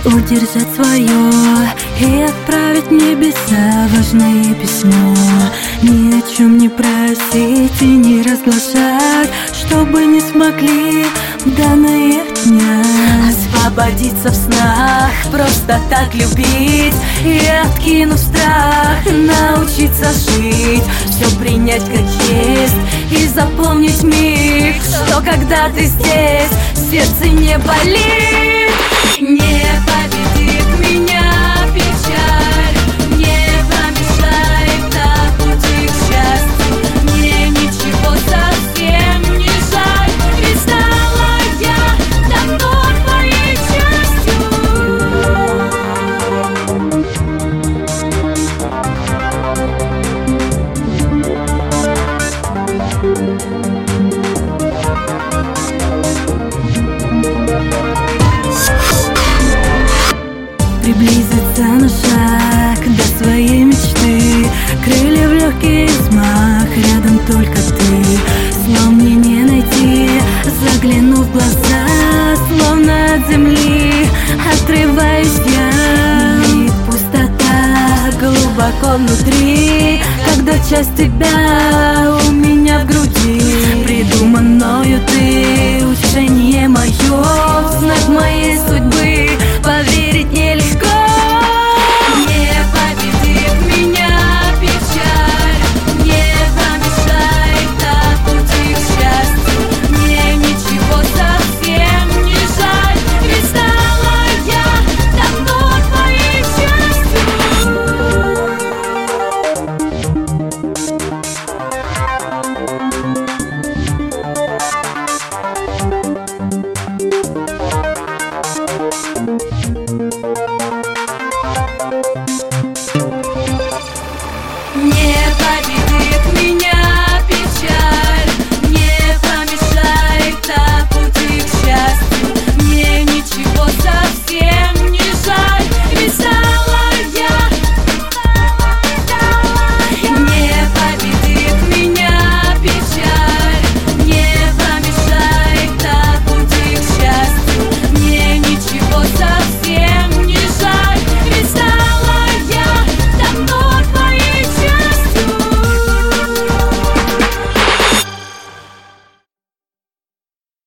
удержать свое и отправить в небеса важное письмо. Ни о чем не просить и не разглашать, чтобы не смогли в данные дня освободиться в снах, просто так любить и, откинув страх, научиться жить, все принять как есть и запомнить миг, что когда ты здесь, сердце не болит. Не победит меня печаль, не помешает на пути к счастью. Мне ничего совсем не жаль, ведь стала я давно твоей приблизиться на шаг до своей мечты, крылья в легкий взмах, рядом только ты. Снова мне не найти, заглянув в глаза, словно от земли отрываюсь я. И пустота глубоко внутри, когда часть тебя у меня в груди.